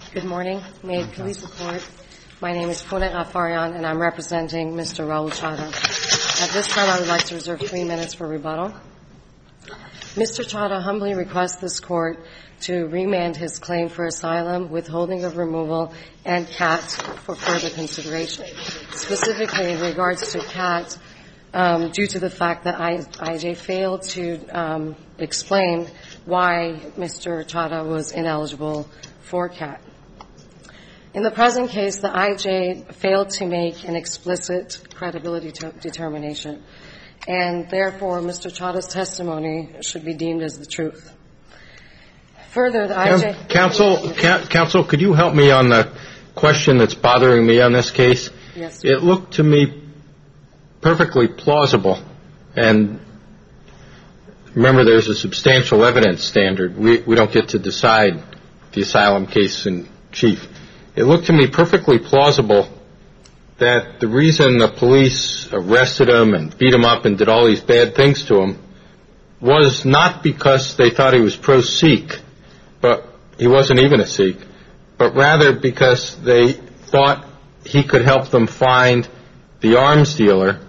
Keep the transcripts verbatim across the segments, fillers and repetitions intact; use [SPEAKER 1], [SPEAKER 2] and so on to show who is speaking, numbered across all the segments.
[SPEAKER 1] Good morning. May it please the Court. My name is Pune Ghaffarian, and I'm representing Mister Raul Chadha. At this time, I would like to reserve three minutes for rebuttal. Mister Chadha humbly requests this Court to remand his claim for asylum, withholding of removal, and C A T for further consideration. Specifically, in regards to C A T, um, due to the fact that I, IJ failed to um, explain why Mister Chadha was ineligible for C A T. In the present case, the I J failed to make an explicit credibility t- determination, and therefore Mister Chadha's testimony should be deemed as the truth. Further, the I J...
[SPEAKER 2] Counsel, counsel, could you help me on the question that's bothering me on this case?
[SPEAKER 1] Yes.
[SPEAKER 2] It looked to me perfectly plausible, and remember there's a substantial evidence standard. We, we don't get to decide the asylum case in chief. It looked to me perfectly plausible that the reason the police arrested him and beat him up and did all these bad things to him was not because they thought he was pro-Sikh, but he wasn't even a Sikh, but rather because they thought he could help them find the arms dealer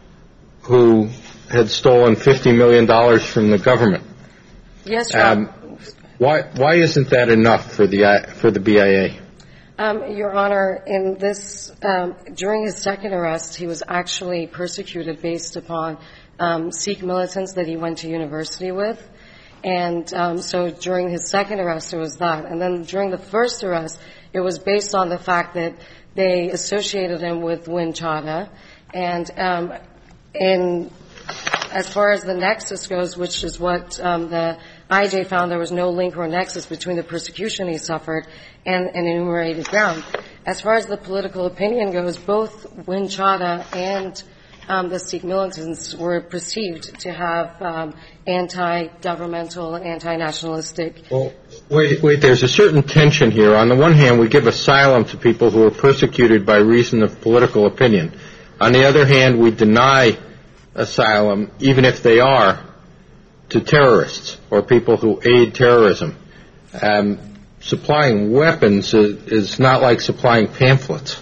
[SPEAKER 2] who had stolen fifty million dollars from the government.
[SPEAKER 1] Yes, Your Honor.
[SPEAKER 2] Um, why, why isn't that enough for the, for the B I A?
[SPEAKER 1] Um, Your Honor, in this, um, during his second arrest, he was actually persecuted based upon um, Sikh militants that he went to university with. And um, so during his second arrest, it was that. And then during the first arrest, it was based on the fact that they associated him with Win Chadha. And um, in as far as the nexus goes, which is what um, the I J found, there was no link or nexus between the persecution he suffered and an enumerated ground. As far as the political opinion goes, both Win Chadha and um, the Sikh militants were perceived to have um, anti-governmental, anti-nationalistic.
[SPEAKER 2] Well, wait, wait, there's a certain tension here. On the one hand, we give asylum to people who are persecuted by reason of political opinion. On the other hand, we deny asylum, even if they are, to terrorists or people who aid terrorism. Um, supplying weapons is, is not like supplying pamphlets.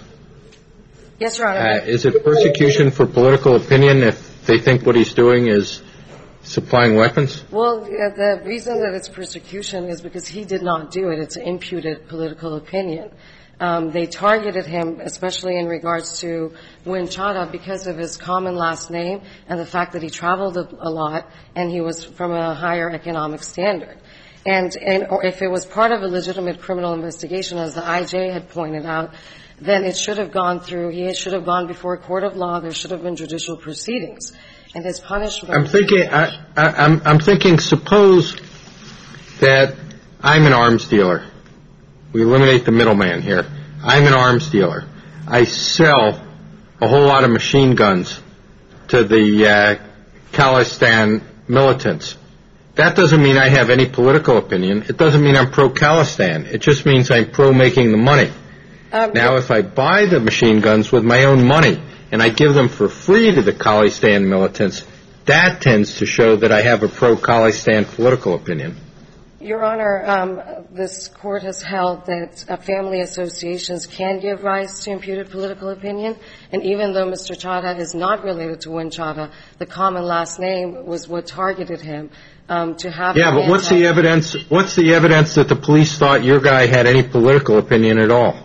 [SPEAKER 1] Yes, Your Honor.
[SPEAKER 2] Uh, is it persecution for political opinion if they think what he's doing is supplying weapons?
[SPEAKER 1] Well, the reason that it's persecution is because he did not do it. It's an imputed political opinion. Um, they targeted him, especially in regards to Win Chadha, because of his common last name and the fact that he traveled a, a lot and he was from a higher economic standard. And, and or if it was part of a legitimate criminal investigation, as the I J had pointed out, then it should have gone through, he should have gone before a court of law, there should have been judicial proceedings. And his punishment...
[SPEAKER 2] I'm thinking, I, I, I'm, I'm thinking, suppose that I'm an arms dealer. We eliminate the middleman here. I'm an arms dealer. I sell a whole lot of machine guns to the uh, Khalistan militants. That doesn't mean I have any political opinion. It doesn't mean I'm pro-Khalistan. It just means I'm pro-making the money. Um, now, if I buy the machine guns with my own money and I give them for free to the Khalistan militants, that tends to show that I have a pro-Khalistan political opinion.
[SPEAKER 1] Your Honor, um, this Court has held that uh, family associations can give rise to imputed political opinion, and even though Mister Chadha is not related to Win Chadha, the common last name was what targeted him um, to have...
[SPEAKER 2] Yeah, but what's the evidence, what's the evidence that the police thought your guy had any political opinion at all?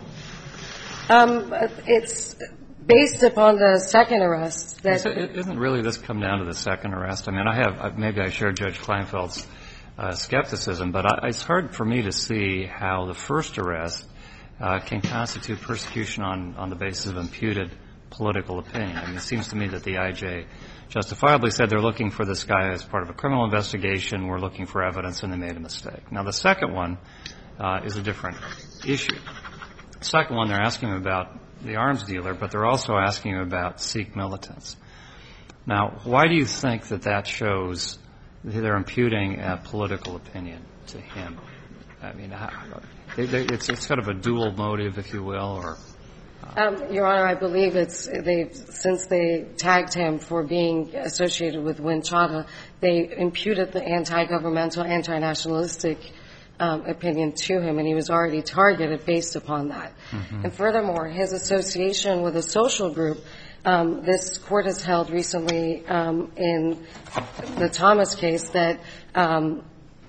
[SPEAKER 1] Um, it's based upon the second arrest. That
[SPEAKER 3] Isn't really this come down to the second arrest? I mean, I have, maybe I share Judge Kleinfeld's Uh, skepticism, but I, it's hard for me to see how the first arrest uh, can constitute persecution on, on the basis of imputed political opinion. I mean, it seems to me that the I J justifiably said they're looking for this guy as part of a criminal investigation, we're looking for evidence, and they made a mistake. Now, the second one uh, is a different issue. The second one, they're asking him about the arms dealer, but they're also asking him about Sikh militants. Now, why do you think that that shows they're imputing a political opinion to him? I mean, how, they, they, it's, it's sort of a dual motive, if you will, or... Uh,
[SPEAKER 1] um, Your Honor, I believe it's, they, since they tagged him for being associated with Win Chadha, they imputed the anti-governmental, anti-nationalistic um, opinion to him, and he was already targeted based upon that. Mm-hmm. And furthermore, his association with a social group, um, this court has held recently um, in the Thomas case that um,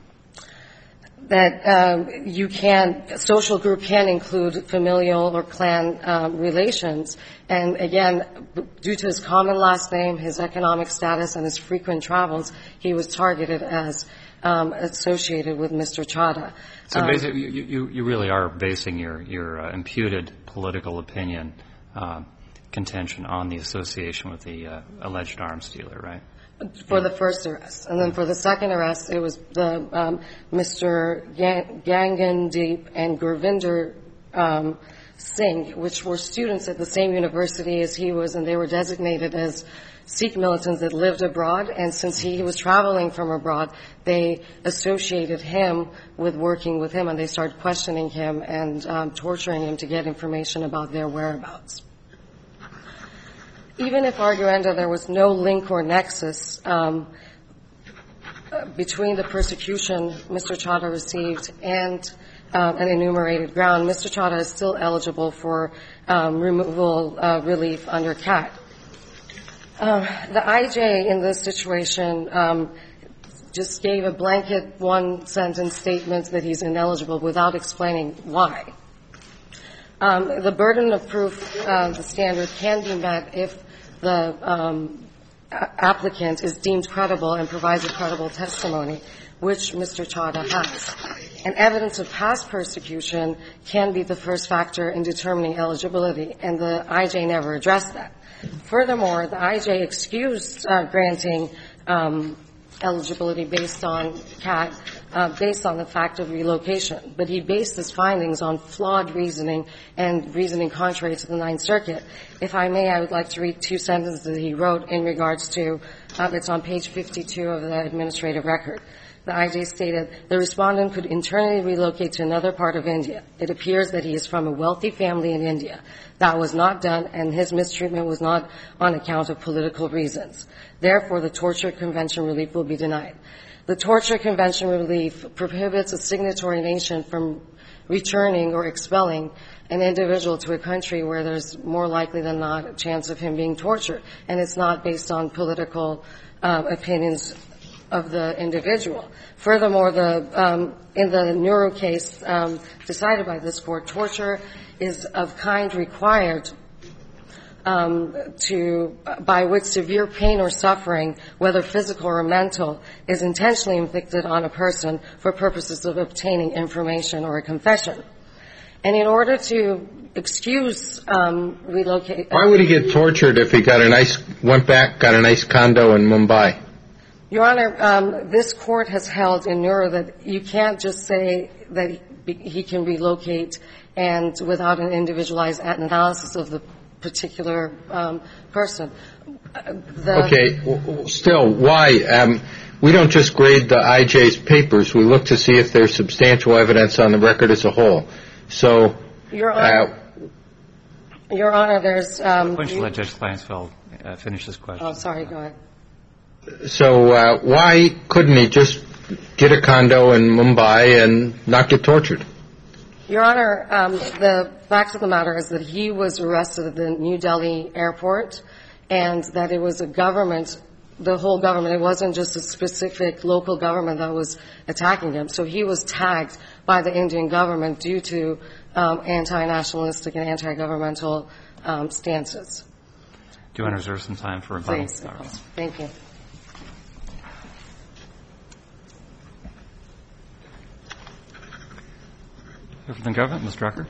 [SPEAKER 1] that um, you can, social group can include familial or clan um, relations. And again, due to his common last name, his economic status, and his frequent travels, he was targeted as um, associated with Mister Chadha.
[SPEAKER 3] So
[SPEAKER 1] um,
[SPEAKER 3] basically, you, you, you really are basing your, your uh, imputed political opinion uh, contention on the association with the uh, alleged arms dealer, right?
[SPEAKER 1] For the first arrest. And then for the second arrest, it was the um, Mister Gangandeep and Gurvinder um, Singh, which were students at the same university as he was, and they were designated as Sikh militants that lived abroad. And since he was traveling from abroad, they associated him with working with him, and they started questioning him and um, torturing him to get information about their whereabouts. Even if, arguendo, there was no link or nexus um, between the persecution Mister Chadha received and uh, an enumerated ground, Mister Chadha is still eligible for um, removal uh, relief under C A T. Uh, the I J in this situation um, just gave a blanket one-sentence statement that he's ineligible without explaining why. Um, the burden of proof, uh, the standard, can be met if the um, applicant is deemed credible and provides a credible testimony, which Mister Chadha has. And evidence of past persecution can be the first factor in determining eligibility, and the I J never addressed that. Furthermore, the I J excused uh, granting um, eligibility based on C A T, uh, based on the fact of relocation. But he based his findings on flawed reasoning and reasoning contrary to the Ninth Circuit. If I may, I would like to read two sentences that he wrote in regards to, uh, it's on page fifty-two of the administrative record. The I J stated, the respondent could internally relocate to another part of India. It appears that he is from a wealthy family in India. That was not done, and his mistreatment was not on account of political reasons. Therefore, the Torture Convention relief will be denied. The Torture Convention relief prohibits a signatory nation from returning or expelling an individual to a country where there's more likely than not a chance of him being tortured, and it's not based on political uh, opinions of the individual. Furthermore, the, um, in the Neuro case um, decided by this court, torture is of kind required um, to by which severe pain or suffering, whether physical or mental, is intentionally inflicted on a person for purposes of obtaining information or a confession. And in order to excuse um, relocate,
[SPEAKER 2] why would he get tortured if he got a nice went back, got a nice condo in Mumbai?
[SPEAKER 1] Your Honor, um, this court has held in Neuro that you can't just say that he, he can relocate and without an individualized analysis of the particular um, person. The
[SPEAKER 2] okay, still, why? Um, we don't just grade the I J's papers. We look to see if there's substantial evidence on the record as a whole. So,
[SPEAKER 1] Your Honor, uh, Your Honor, there's... Um,
[SPEAKER 3] Why don't you let Judge Klansfeld uh, finish this question?
[SPEAKER 1] Oh, sorry, go ahead.
[SPEAKER 2] So uh, why couldn't he just get a condo in Mumbai and not get tortured?
[SPEAKER 1] Your Honor, um, the facts of the matter is that he was arrested at the New Delhi airport, and that it was a government, the whole government, it wasn't just a specific local government that was attacking him. So he was tagged by the Indian government due to um, anti-nationalistic and anti-governmental um, stances.
[SPEAKER 3] Do you want to reserve some time for rebuttal?
[SPEAKER 1] Please. Thank you.
[SPEAKER 3] Here from the government, Miz Drucker.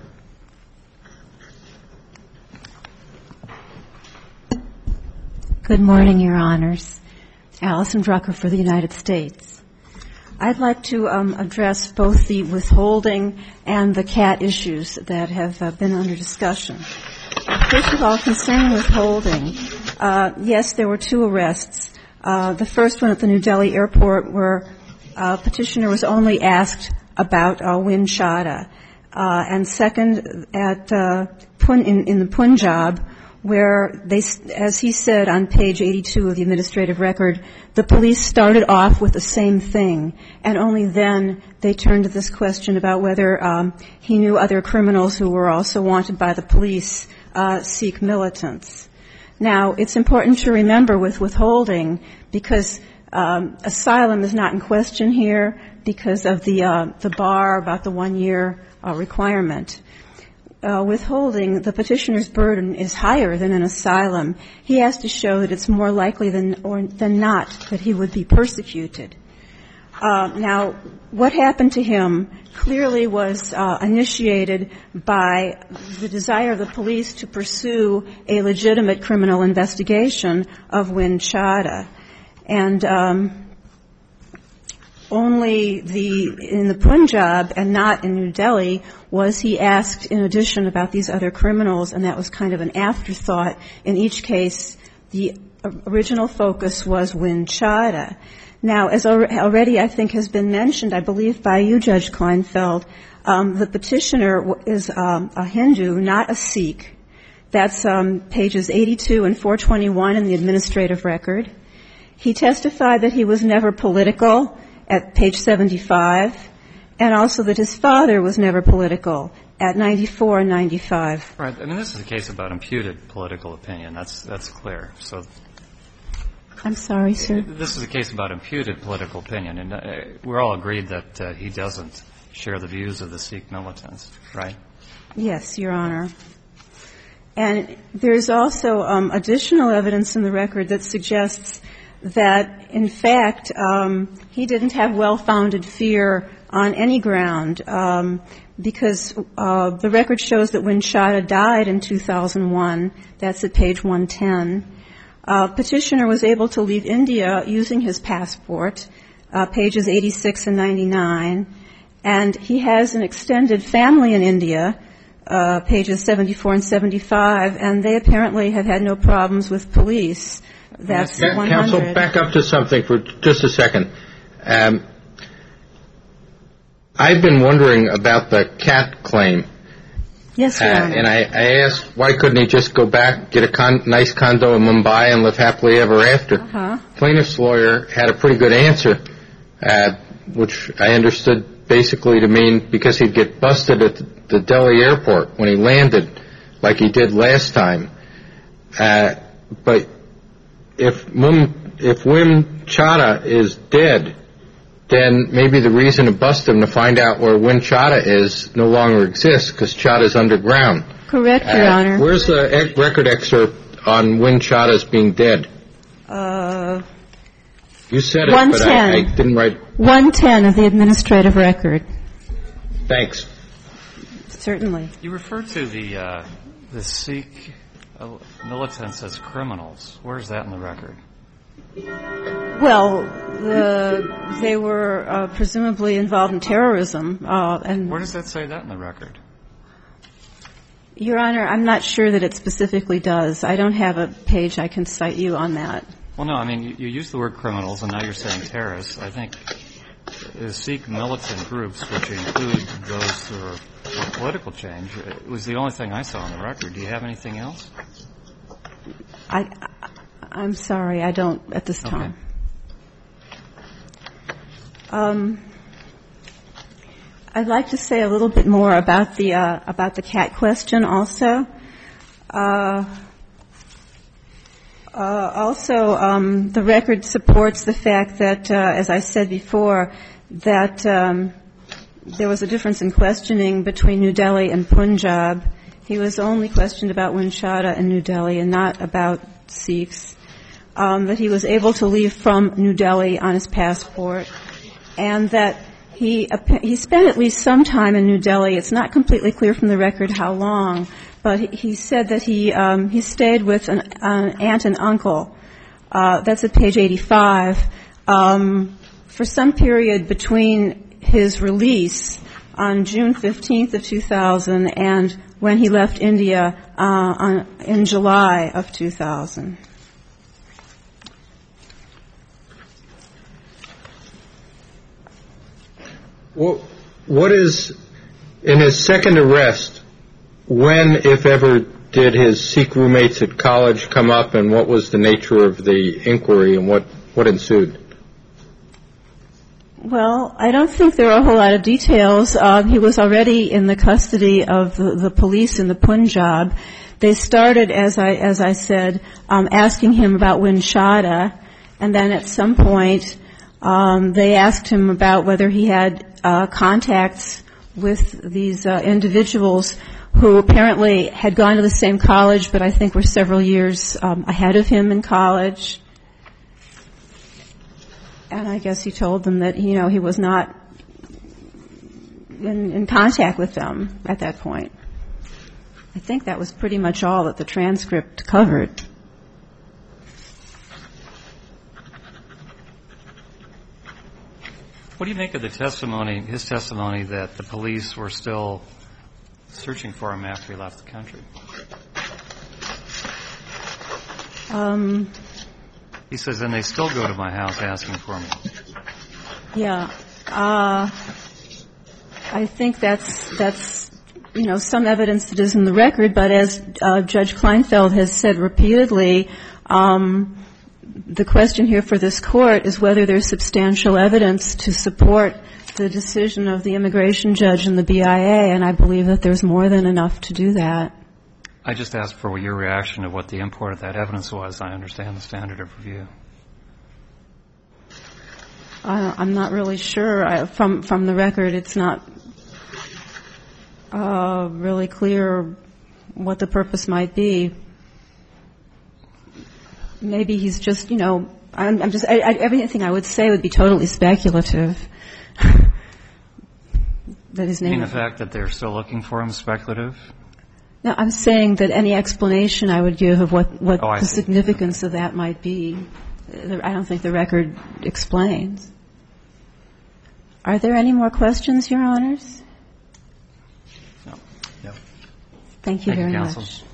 [SPEAKER 4] Good morning, Your Honors. Alison Drucker for the United States. I'd like to um, address both the withholding and the C A T issues that have uh, been under discussion. First of all, concerning withholding, uh, yes, there were two arrests. Uh, the first one at the New Delhi airport where uh, petitioner was only asked about uh, Win Chadha. Uh, and second, at uh, Pun- in, in the Punjab, where they, as he said on page eighty-two of the administrative record, the police started off with the same thing, and only then they turned to this question about whether um, he knew other criminals who were also wanted by the police, uh, Sikh militants. Now, it's important to remember with withholding, because um, asylum is not in question here because of the uh, the bar about the one-year uh, requirement. Uh, withholding, the petitioner's burden is higher than an asylum. He has to show that it's more likely than or than not that he would be persecuted. Uh, now, what happened to him clearly was uh, initiated by the desire of the police to pursue a legitimate criminal investigation of Win Chadha. And um, only the in the Punjab and not in New Delhi was he asked in addition about these other criminals, and that was kind of an afterthought. In each case, the original focus was Win Chadha. Now, as already I think has been mentioned, I believe by you, Judge Kleinfeld, um, the petitioner is um, a Hindu, not a Sikh. That's um, pages eighty-two and four twenty-one in the administrative record. He testified that he was never political at page seventy-five, and also that his father was never political at ninety-four and ninety-five.
[SPEAKER 3] Right. I mean, this is a case about imputed political opinion. That's that's clear. So,
[SPEAKER 4] I'm sorry, sir.
[SPEAKER 3] This is a case about imputed political opinion, and uh, we're all agreed that uh, he doesn't share the views of the Sikh militants, right?
[SPEAKER 4] Yes, Your Honor. And there's also um, additional evidence in the record that suggests that, in fact, um, he didn't have well-founded fear on any ground, um, because uh, the record shows that when Chadha died in two thousand one, that's at page one ten, uh, petitioner was able to leave India using his passport, uh, pages eighty-six and ninety-nine, and he has an extended family in India, uh, pages seventy-four and seventy-five, and they apparently have had no problems with police. That's
[SPEAKER 2] Counsel,
[SPEAKER 4] one hundred.
[SPEAKER 2] back up to something for just a second. Um, I've been wondering about the cat claim.
[SPEAKER 4] Yes, Your Honor.
[SPEAKER 2] Uh, and I, I asked, why couldn't he just go back, get a con- nice condo in Mumbai and live happily ever after?
[SPEAKER 4] Uh-huh.
[SPEAKER 2] Plaintiff's lawyer had a pretty good answer, uh, which I understood basically to mean because he'd get busted at the, the Delhi airport when he landed, like he did last time. Uh, but if Mum, if Win Chadha is dead, then maybe the reason to bust him to find out where Win Chadha is no longer exists because Chadha's underground.
[SPEAKER 4] Correct, Your
[SPEAKER 2] uh,
[SPEAKER 4] Honor.
[SPEAKER 2] Where's the ec- record excerpt on Win Chadha's being dead?
[SPEAKER 4] Uh,
[SPEAKER 2] you said it, but I, I didn't write.
[SPEAKER 4] one ten of the administrative record.
[SPEAKER 2] Thanks.
[SPEAKER 4] Certainly.
[SPEAKER 3] You refer to the uh, the Sikh uh, militants as criminals. Where is that in the record?
[SPEAKER 4] Well, the, they were uh, presumably involved in terrorism. Uh, and
[SPEAKER 3] Where does that say that in the record?
[SPEAKER 4] Your Honor, I'm not sure that it specifically does. I don't have a page I can cite you on that.
[SPEAKER 3] Well, no, I mean, you, you use the word criminals, and now you're saying terrorists. I think the Sikh militant groups, which include those who are for political change, it was the only thing I saw on the record. Do you have anything else?
[SPEAKER 4] I, I I'm sorry, I don't at this time. Okay. Um, I'd like to say a little bit more about the uh, about the cat question also. Uh, uh, also, um, the record supports the fact that, uh, as I said before, that um, there was a difference in questioning between New Delhi and Punjab. He was only questioned about Win Chadha in New Delhi and not about Sikhs. Um, that he was able to leave from New Delhi on his passport, and that he he spent at least some time in New Delhi. It's not completely clear from the record how long, but he, he said that he um, he stayed with an, an aunt and uncle. Uh, that's at page eighty-five. Um, for some period between his release on June fifteenth of two thousand and when he left India uh, on, in July of two thousand. What
[SPEAKER 2] is, in his second arrest, when, if ever, did his Sikh roommates at college come up, and what was the nature of the inquiry, and what, what ensued?
[SPEAKER 4] Well, I don't think there are a whole lot of details. Uh, he was already in the custody of the, the police in the Punjab. They started, as I as I said, um, asking him about Winchada, and then at some point um, they asked him about whether he had uh, contacts with these uh, individuals who apparently had gone to the same college, but I think were several years um, ahead of him in college. And I guess he told them that, you know, he was not in, in contact with them at that point. I think that was pretty much all that the transcript covered.
[SPEAKER 3] What do you make of the testimony, his testimony, that the police were still searching for him after he left the country?
[SPEAKER 4] Um,
[SPEAKER 3] he says, and they still go to my house asking for me.
[SPEAKER 4] Yeah. Uh, I think that's, that's, you know, some evidence that is in the record, but as uh, Judge Kleinfeld has said repeatedly, um, the question here for this court is whether there's substantial evidence to support the decision of the immigration judge and the B I A, and I believe that there's more than enough to do that.
[SPEAKER 3] I just asked for your reaction to what the import of that evidence was. I understand the standard of review.
[SPEAKER 4] Uh, I'm not really sure. I, from from the record, it's not uh, really clear what the purpose might be. Maybe he's just, you know, I'm, I'm just, I, I, everything I would say would be totally speculative. That his name.
[SPEAKER 3] You mean the fact that they're still looking for him speculative?
[SPEAKER 4] No, I'm saying that any explanation I would give of what, what
[SPEAKER 3] oh,
[SPEAKER 4] the
[SPEAKER 3] see.
[SPEAKER 4] significance of that might be, I don't think the record explains. Are there any more questions, Your Honors?
[SPEAKER 3] No. No.
[SPEAKER 4] Thank you
[SPEAKER 3] Thank
[SPEAKER 4] very
[SPEAKER 3] you, counsel.
[SPEAKER 4] much.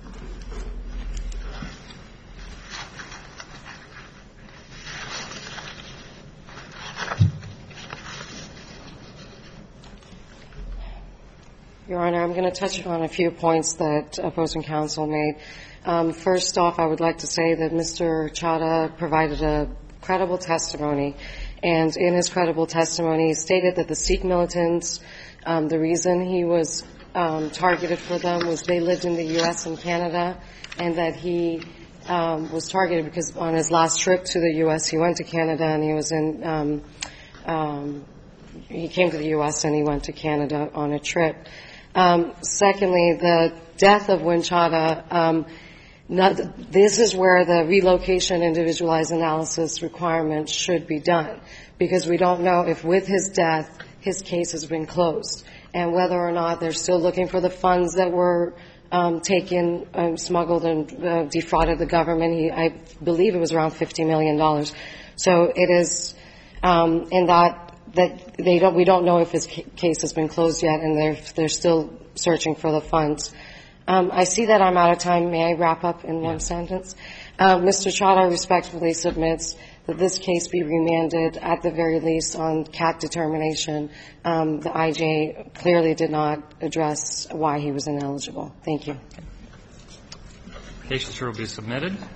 [SPEAKER 1] Your Honor, I'm going to touch on a few points that opposing counsel made. Um, first off, I would like to say that Mister Chadha provided a credible testimony, and in his credible testimony, he stated that the Sikh militants, um, the reason he was um, targeted for them was they lived in the U S and Canada, and that he um, was targeted because on his last trip to the U S, he went to Canada and he was in um, um, he came to the U S and he went to Canada on a trip. Um, secondly, the death of Winchada, um, not, this is where the relocation individualized analysis requirement should be done, because we don't know if with his death his case has been closed, and whether or not they're still looking for the funds that were um, taken, um, smuggled and uh, defrauded the government. He, I believe it was around fifty million dollars. So it is um, in that that they don't, we don't know if his case has been closed yet, and they're, they're still searching for the funds. Um, I see that I'm out of time. May I wrap up in one sentence? Uh, Mister Chadha respectfully submits that this case be remanded at the very least on C A T determination. Um, the I J clearly did not address why he was ineligible. Thank you.
[SPEAKER 3] Case will be submitted.